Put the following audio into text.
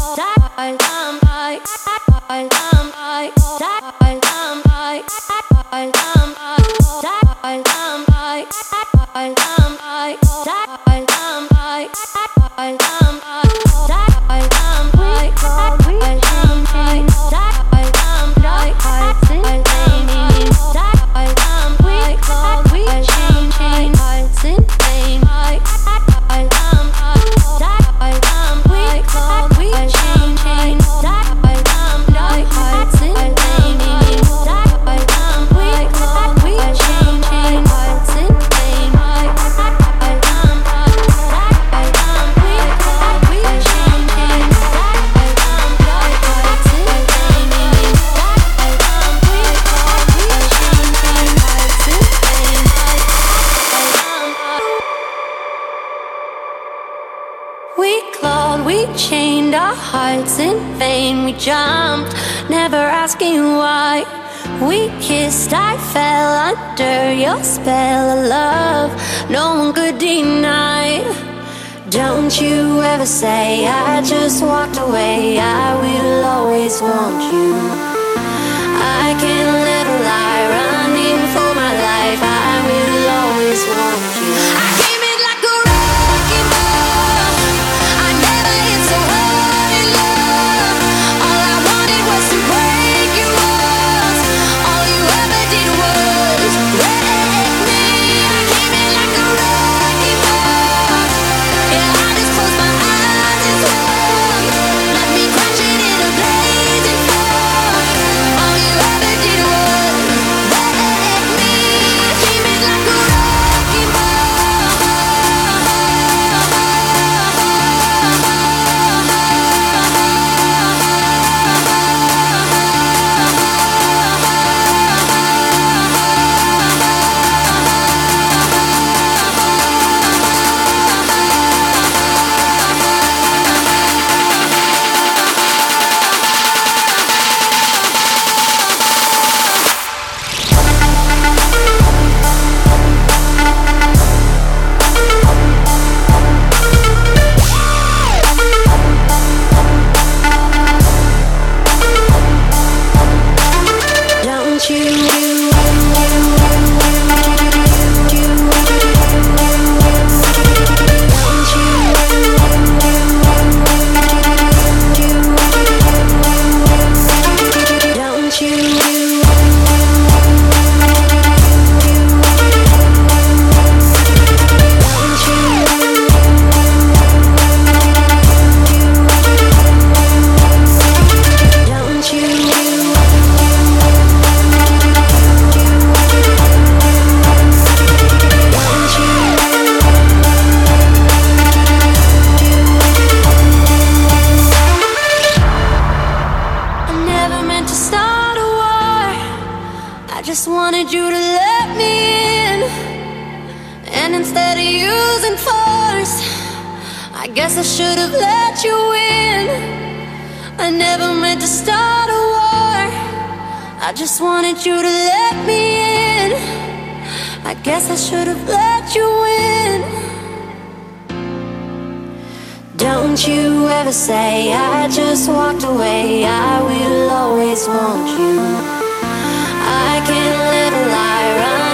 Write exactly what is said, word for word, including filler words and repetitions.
hearts in vain. We jumped, never asking why. We kissed, I fell under your spell of love no one could deny. Don't you ever say I just walked away. I will always want you. I can't live a lie, running for my life. I will always want you. I came in like a wrecking ball. I never hit so hard in love. All I wanted was to break your walls. All you ever did was wreck me. I came in like a wrecking ball. Yeah, I just closed my eyes and swung. Let me crash it in a blazing fall. All you ever did was wreck me. I came in like a wrecking ball. Don't you Don't you Don't you I just wanted you to let me in, and instead of using force, I guess I should have let you in. I never meant to start a war. I just wanted you to let me in. I guess I should have let you in. Don't you ever say I just walked away. I will always want you. I can't live a lie, right?